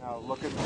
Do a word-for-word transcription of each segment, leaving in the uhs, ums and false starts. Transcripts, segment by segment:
Now look at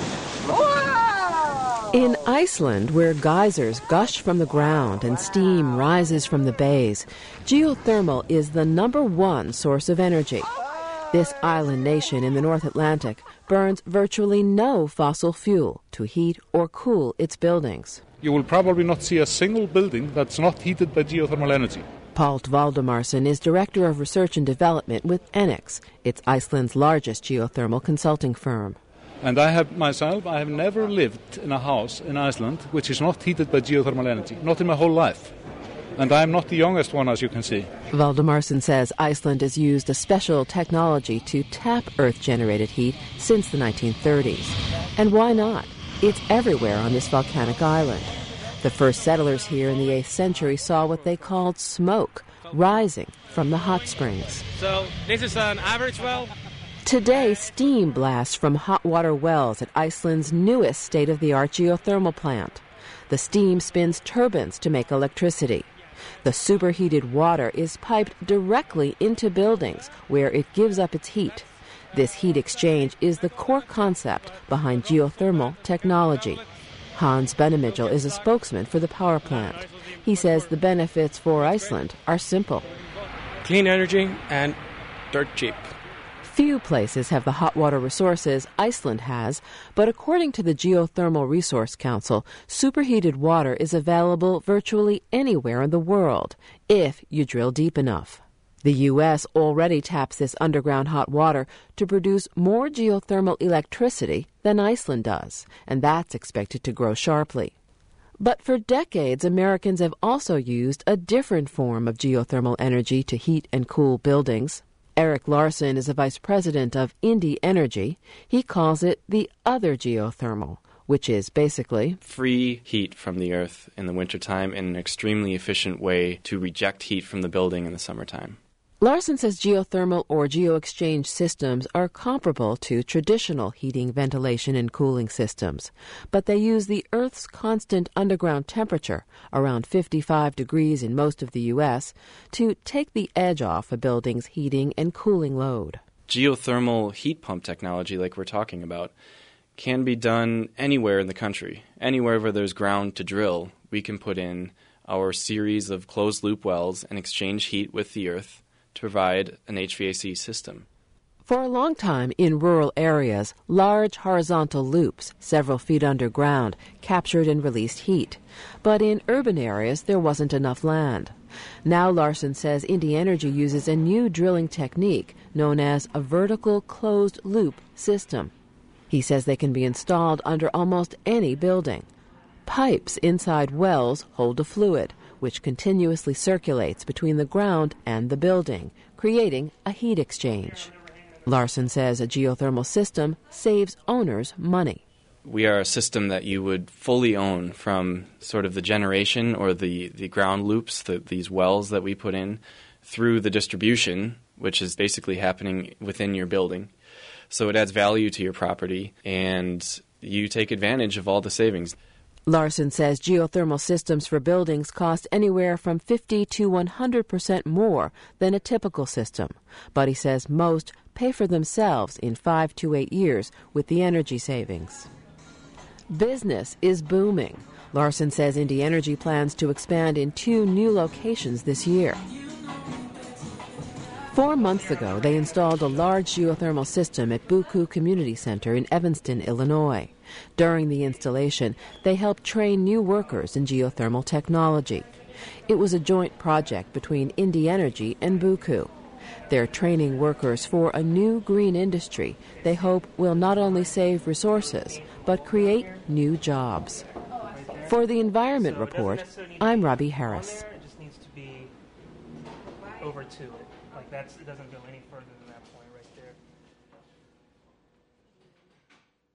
In Iceland, where geysers gush from the ground and steam rises from the bays, geothermal is the number one source of energy. This island nation in the North Atlantic burns virtually no fossil fuel to heat or cool its buildings. You will probably not see a single building that's not heated by geothermal energy. Páll Valdimarsson is Director of Research and Development with Enics. It's Iceland's largest geothermal consulting firm. And I have myself, I have never lived in a house in Iceland which is not heated by geothermal energy, not in my whole life. And I am not the youngest one, as you can see. Valdimarsson says Iceland has used a special technology to tap Earth-generated heat since the nineteen thirties. And why not? It's everywhere on this volcanic island. The first settlers here in the eighth century saw what they called smoke rising from the hot springs. So this is an average well. Today, steam blasts from hot water wells at Iceland's newest state-of-the-art geothermal plant. The steam spins turbines to make electricity. The superheated water is piped directly into buildings where it gives up its heat. This heat exchange is the core concept behind geothermal technology. Hans Bennemigel is a spokesman for the power plant. He says the benefits for Iceland are simple. Clean energy and dirt cheap. Few places have the hot water resources Iceland has, but according to the Geothermal Resource Council, superheated water is available virtually anywhere in the world, if you drill deep enough. The U S already taps this underground hot water to produce more geothermal electricity than Iceland does, and that's expected to grow sharply. But for decades, Americans have also used a different form of geothermal energy to heat and cool buildings. Erik Larson is a vice president of Indie Energy. He calls it the other geothermal, which is basically free heat from the earth in the wintertime in an extremely efficient way to reject heat from the building in the summertime. Larson says geothermal or geo-exchange systems are comparable to traditional heating, ventilation, and cooling systems, but they use the Earth's constant underground temperature, around fifty-five degrees in most of the U S, to take the edge off a building's heating and cooling load. Geothermal heat pump technology, like we're talking about, can be done anywhere in the country. Anywhere where there's ground to drill, we can put in our series of closed-loop wells and exchange heat with the earth to provide an H V A C system. For a long time, in rural areas, large horizontal loops, several feet underground, captured and released heat. But in urban areas, there wasn't enough land. Now, Larson says Indie Energy uses a new drilling technique known as a vertical closed-loop system. He says they can be installed under almost any building. Pipes inside wells hold a fluid, which continuously circulates between the ground and the building, creating a heat exchange. Larson says a geothermal system saves owners money. We are a system that you would fully own, from sort of the generation or the, the ground loops, the, these wells that we put in, through the distribution, which is basically happening within your building. So it adds value to your property, and you take advantage of all the savings. Larson says geothermal systems for buildings cost anywhere from fifty to one hundred percent more than a typical system. But he says most pay for themselves in five to eight years with the energy savings. Business is booming. Larson says Indie Energy plans to expand in two new locations this year. Four months ago, they installed a large geothermal system at Buku Community Center in Evanston, Illinois. During the installation, they helped train new workers in geothermal technology. It was a joint project between Indie Energy and Buku. They're training workers for a new green industry they hope will not only save resources, but create new jobs. For the Environment Report, I'm Robbie Harris. It just needs to be over to it. Like that's, it doesn't go any further than that point.